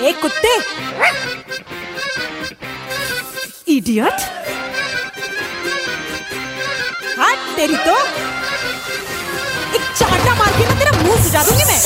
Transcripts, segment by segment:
एक कुत्ते, इडियट। हट तेरी तो, एक चाटा मार के ना तेरा मुंह सुझा दूंगी मैं।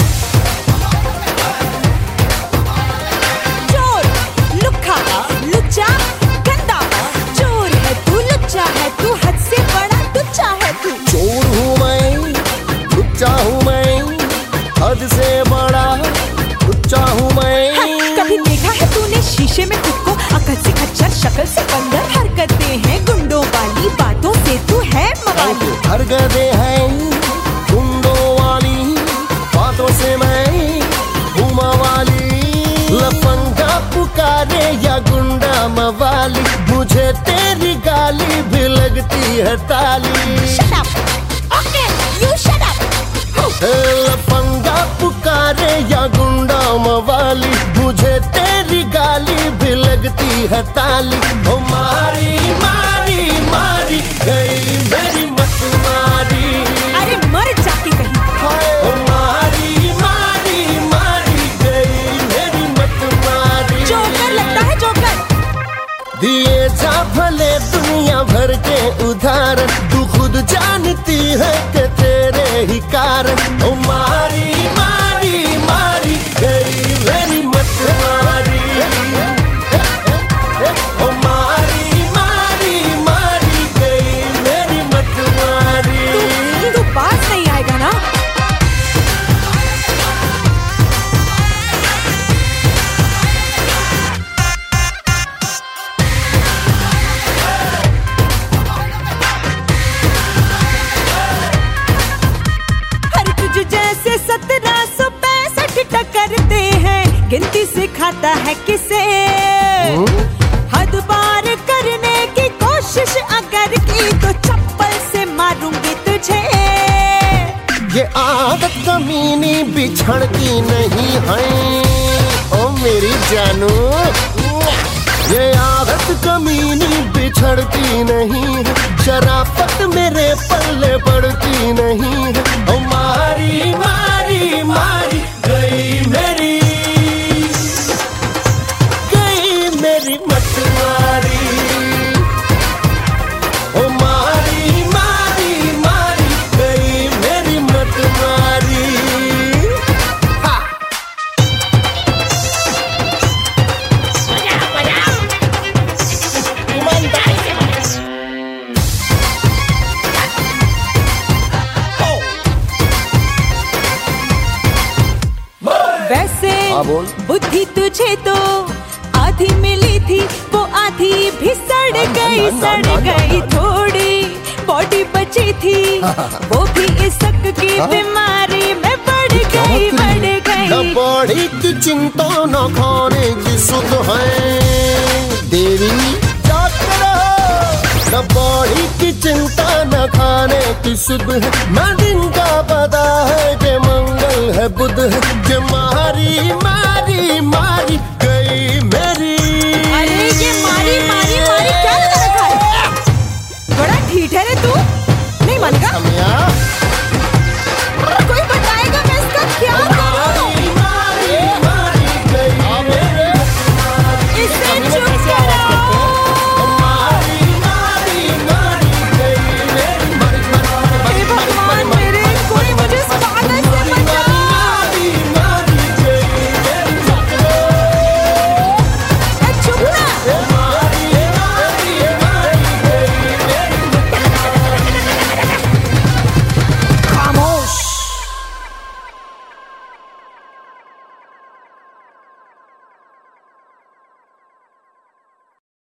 चोर, लुक्खा, लुच्चा, गंदा, चोर है तू, लुच्चा है तू, हद से बड़ा तुच्चा है तू। चोर हूँ मैं, लुच्चा हूँ मैं, हद से बड़ा तुच्चा हूँ मैं। हाँ, कभी देखा है तूने शीशे में खुद को? अकल से खच्चर, शक्ल से बंदर, हरकतें हैं गुंडों वाली, बातों से तू है मवाली। हरकतें हैं गुंडों वाली, बातों से मैं हूँ मवाली। लफंगा पुकारे या गुंडा मवाली, मुझे तेरी गाली भी लगती है ताली। Shut up. Okay, you shut up. लफंगा पुकारे या गुंडा मवाली, मुझे तेरी गाली भी लगती है ताली। ओ मारी मारी मारी गई मेरी मत मारी। अरे मर जाके कहीं। ओ मारी मारी मारी गई मेरी मत मारी। जोकर लगता है जोकर। दिए जा भले दुनिया भर के उधार, तू खुद जानती है कि तेरे ही कारण। ओ मारी मारी मारी गई मेरी मत मारी। ओ मारी मारी मारी गई मेरी मत मारी। तू पास नहीं आएगा ना? जैसे 1765 टकरते हैं, गिनती सिखाता है किसे? हद पार करने की कोशिश अगर की तो चप्पल से मारूंगी तुझे। ये आदत कमीनी बिछड़ती नहीं है ओ मेरी जानू। ये आदत कमीनी बिछड़ती नहीं है, शराफत मेरे पल्ले पड़ती नहीं है। ओ मारी मारी मारी गई मेरी मत मारी। ओ मारी मारी मारी गई मेरी मत मारी। वैसे बोल। बुद्धि तुझे तो आधी मिली थी, वो आधी भी सड़ गई थोड़ी। बॉडी बची थी वो भी इसक की बीमारी में बढ़ गई। न बॉडी की चिंता न खाने की सुध है देवी, न बॉडी की चिंता न खाने की सुध है। मैं दिन का पता है कि मंगल है बुध है। कि मारी